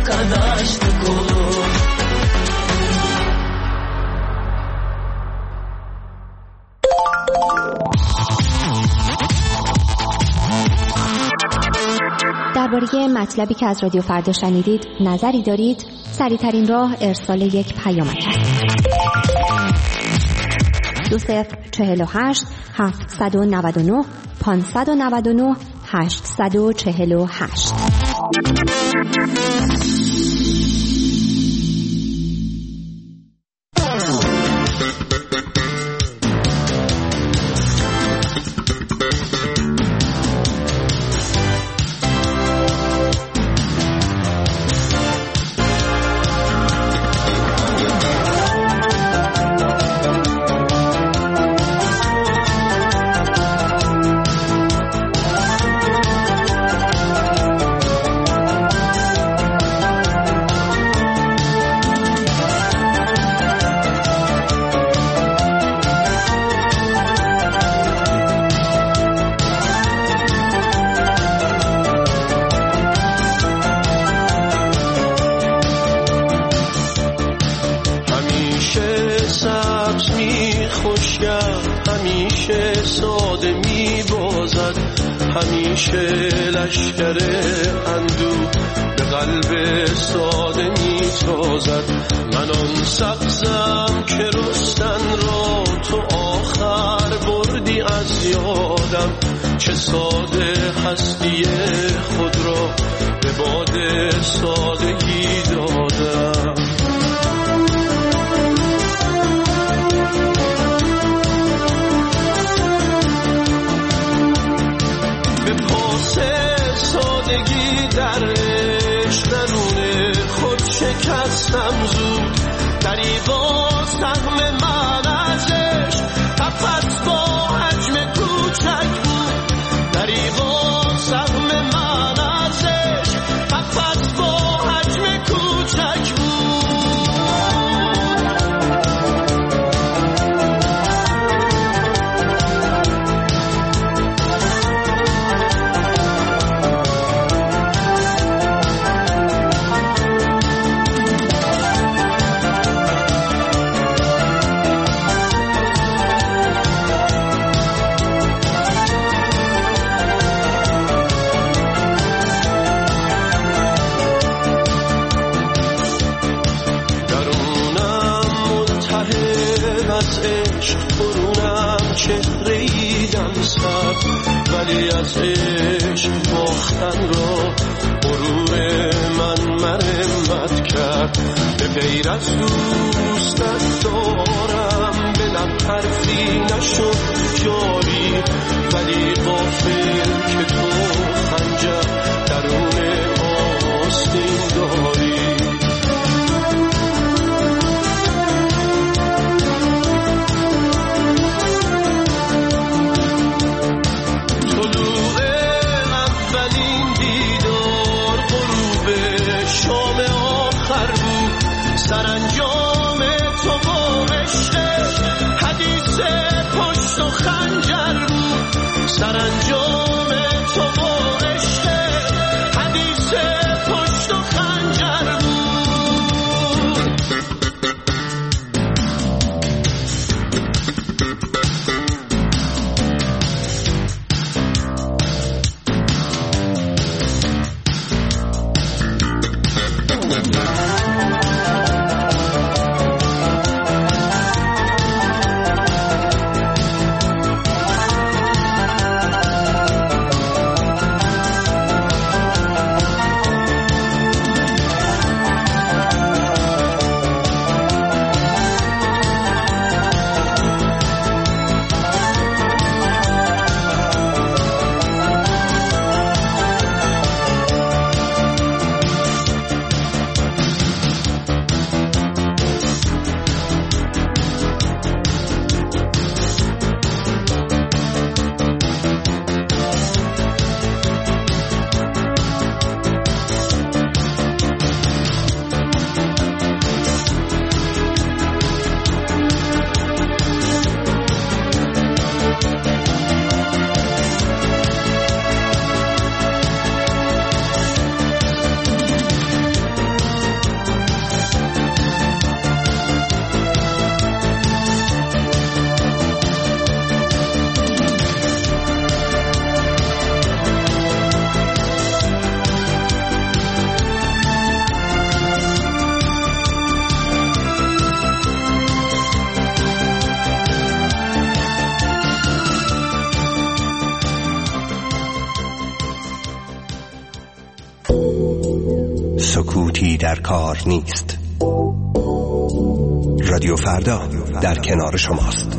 درباره مطلبی که از رادیو فردا شنیدید نظری دارید؟ سریع‌ترین راه ارسال یک پیامک است. 2048 799 599 848. همیشه لشکر اندوه به قلب ساده میتازد. من آن سبزم که رستن را تو آخر بردی از یادم. چه ساده هستی خود را به باد سادگی دادم. سادگی در عشق درون خود شکستم زود. دریغا سهم من از عشق فقط با حجم کوچک بود. دریغا سهم من از عشق فقط با حجم کوچک بود. ولی از عشق باختن را غرور من مرمت کرد. به غیر از دوستت دارم به لب حرفی نشد جاری. ولی غافل که تو خنجر درون آستین داری. سرانجام تو با عشقش حدیث پشت و خنجر بود. سرانجام تو با عشقش حدیث پشت و خنجر بود. سکوتی در کار نیست. رادیو فردا در کنار شماست.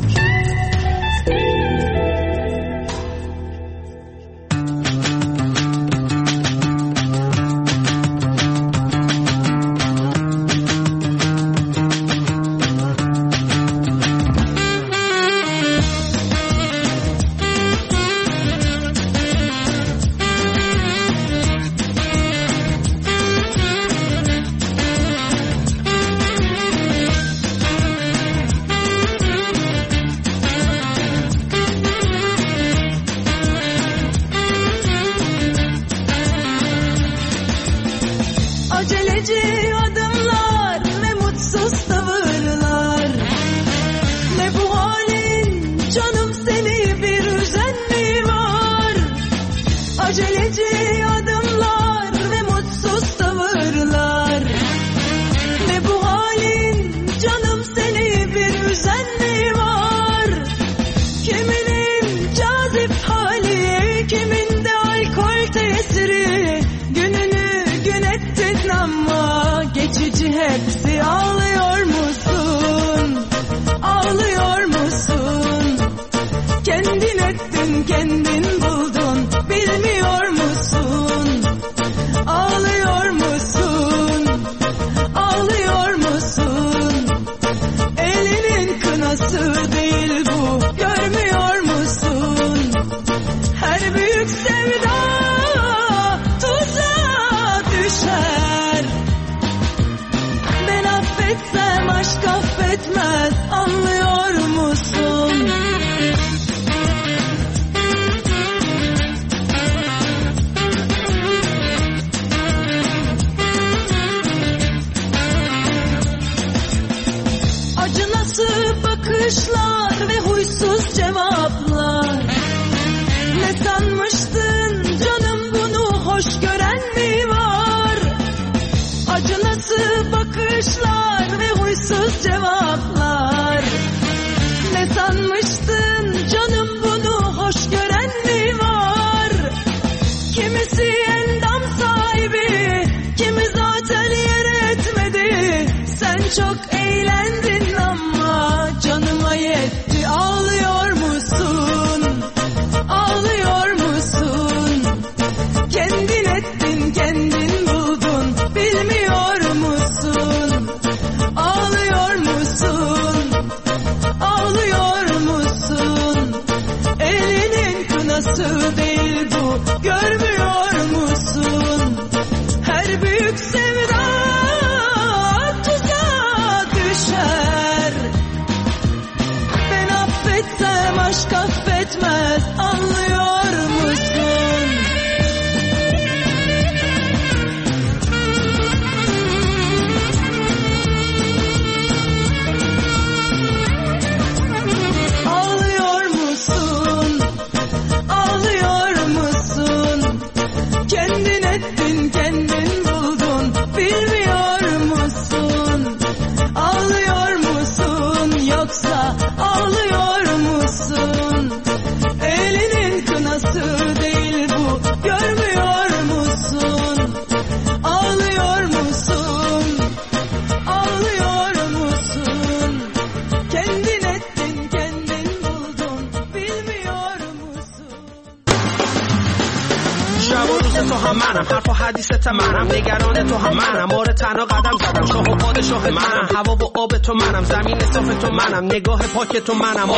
نگاه پاک تو منم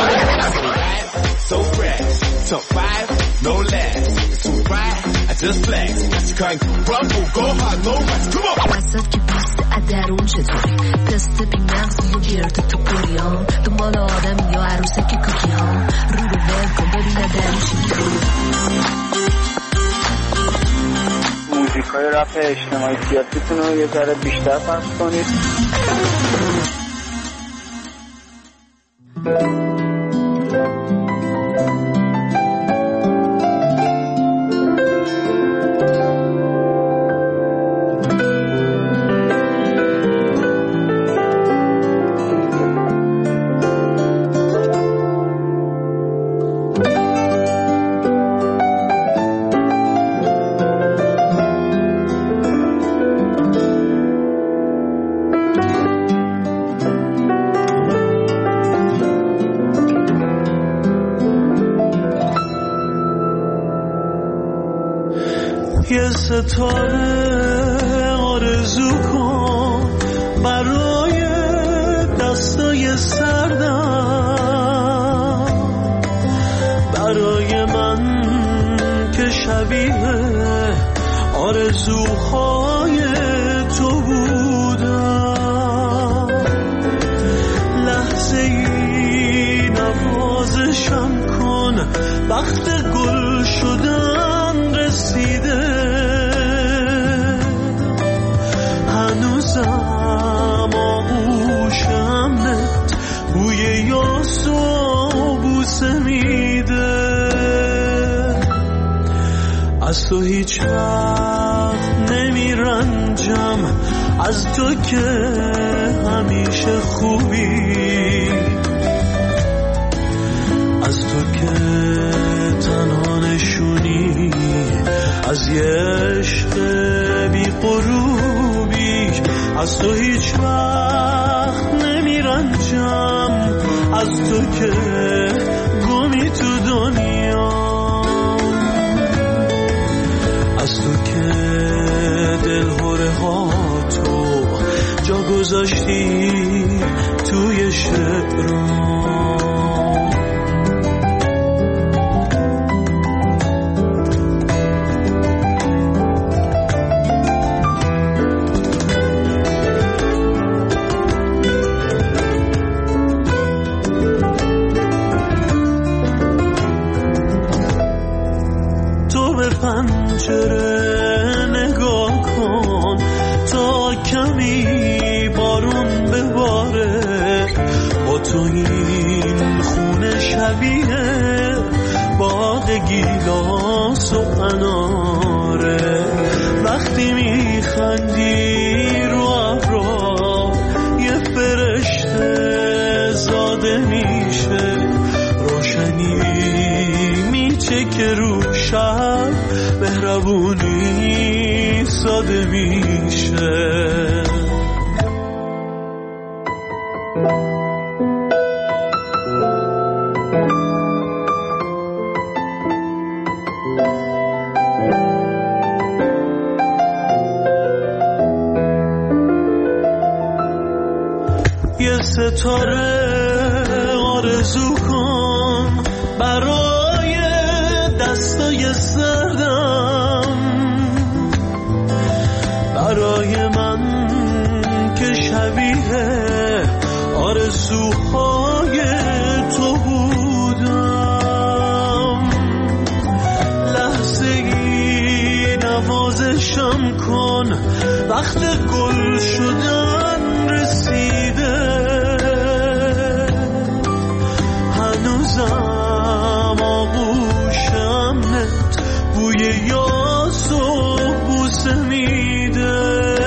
so fresh so fire no less so bright I just flex you can't rumble go hard no rest come on وسط که بیست درون چطوری تست بی‌نقصی و گرد تو کوریان دنبال آدم یا عروسه که کوکی ها رو ول کن ببینه درش موزیکای رپ اجتماعی سیاسیتون رو یه ذره بیشتر پخش کنید. ستاره آرزو کن برای دستای سردم، برای من که شبیه آرزوهای تو بودم. لحظه ای نوازشم کن، وقت گل شدن رسیده، هنوزم آغوشمت بوی یاس و بوسه میده. از تو هیچ وقت نمیرنجم، از تو که همیشه خوبی، از تو که تنها نشونی از یه عشق بی غروبی. از تو هیچ وقت نمیرنجم، از تو که گمی تو دنیا، از تو که دلهوره ها تو جا گذاشتی توی شعرام. پنجره نگاه کن تا کمی بارون بباره، با تو این خونه شبیه باغ گیلاس و اناره. وقتی میخندی رو ابرا یه فرشته زاده میشه، روشنی میچکه رو شب، مهربونی ساده میشه. یه ستاره آرزو کن برای دستای سردم، برای من که شبیه آرزوهای تو بودم. لحظه ای نوازشم کن، وقت گل شدن رسیده، هنوزم آغوشمت بوی یاس و بوسه میده.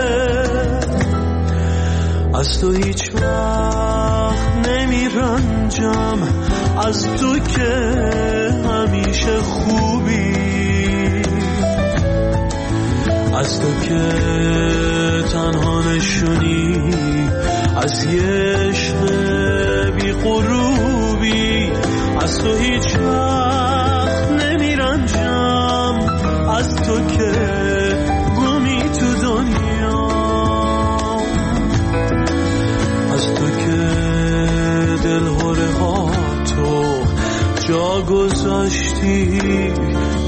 از تو هیچ وقت نمیرنجم، از تو که همیشه خوبی، از تو که تنها نشونی از یه عشق بی غروبی. از تو هیچ وقت نمیرنجم، از تو که گمی تو دنیا، از تو که دلهوره ها تو جا گذاشتی